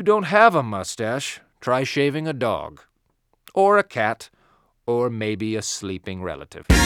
you don't have a mustache, try shaving a dog. Or a cat. Or maybe a sleeping relative.